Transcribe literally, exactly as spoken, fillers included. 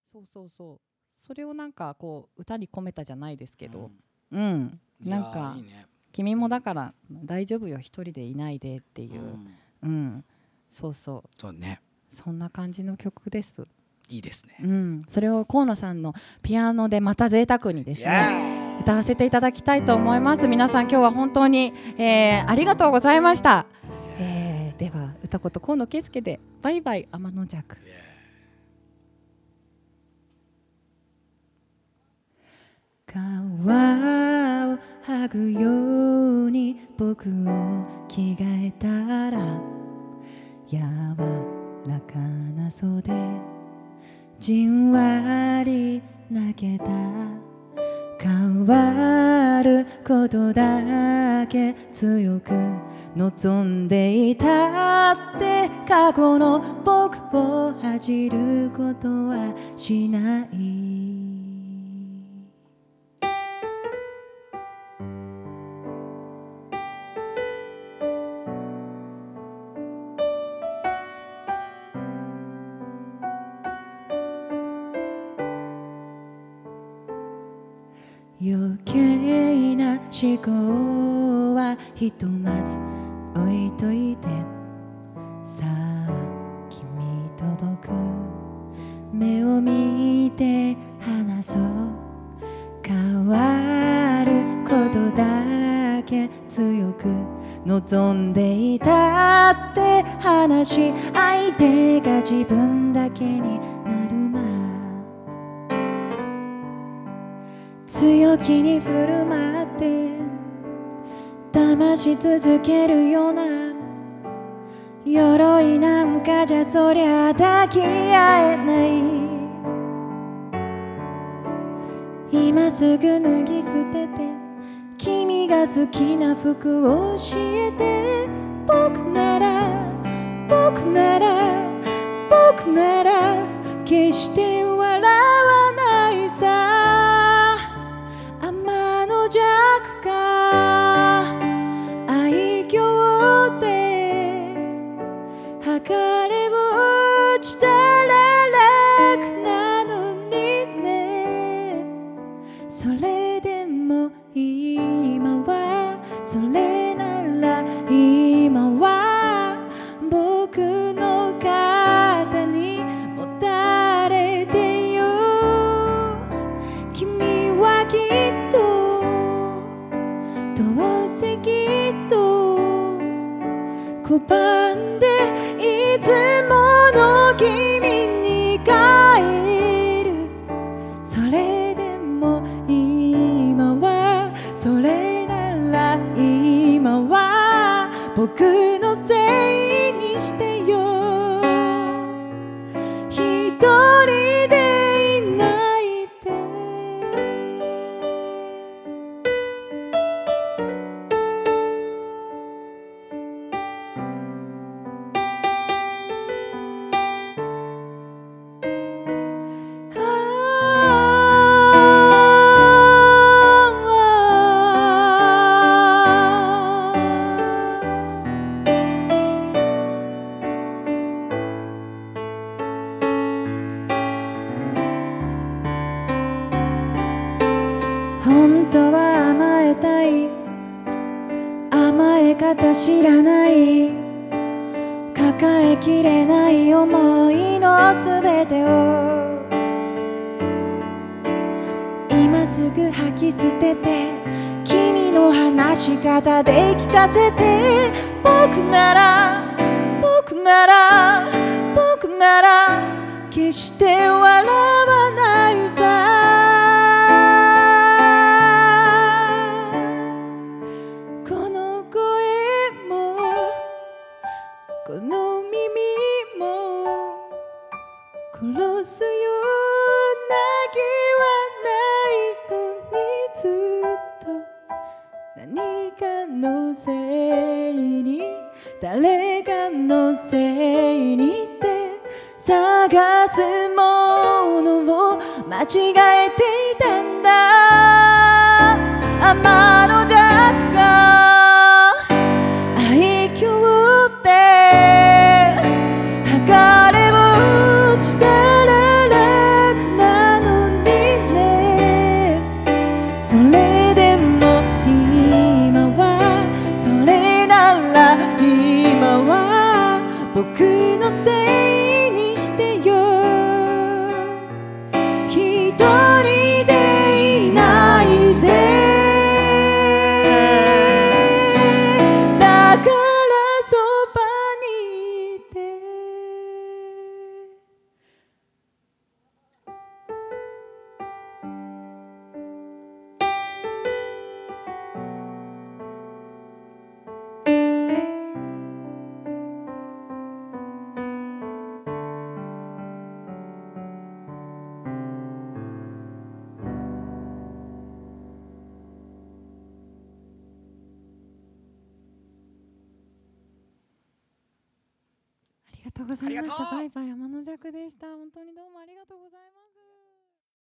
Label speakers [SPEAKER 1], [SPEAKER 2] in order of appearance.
[SPEAKER 1] そうそうそう、それをなんかこう歌に込めたじゃないですけど、うん、うん、なんかいい、ね、君もだから大丈夫よ一人でいないでっていう、うん、うん、そうそう、そうね、そんな感じの曲です。いいですね、うん、それを河野さんのピアノでまた贅沢にですね歌わせていただきたいと思います。皆さん今日は本当に、えー、ありがとうございました。えー、では歌こと河野圭介でバイバイ天の弱。皮を剥ぐように僕を着替えたら柔らかな袖じんわり泣けた。変わることだけ強く望んでいたって過去の僕を恥じることはしない。余計な思考はひとまず置いといて、さあ君と僕目を見て話そう。変わることだけ強く望んでいたって話し相手が自分だけになるな。強気に振る舞って騙し続けるような鎧なんかじゃそりゃ抱き合えない。今すぐ脱ぎ捨てて君が好きな服を教えて。僕なら僕なら僕なら決して笑わないさ。天の弱か愛嬌で剥がれ落ちたら楽なのにね。それでも今はそれなら今は僕の肩にもたれてよ。君はきっとどうせきっと拒んでいつもの君に帰る。それでも今はそれなら今は僕のせいにしてよ。一人でいないで。本当は甘えたい甘え方知らない。抱えきれない思いのすべてを今すぐ吐き捨てて君の話し方で聞かせて。僕なら僕なら僕なら決して笑わないさ。この耳も殺すような気はないのにずっと何かのせいに誰かのせいにって探すものを間違えていたんだ。天の弱が愛嬌で剥がれ落ちたら楽なございました。
[SPEAKER 2] ありがとう
[SPEAKER 1] バイバイ、天の弱でした。本当にどうもありがとうございました。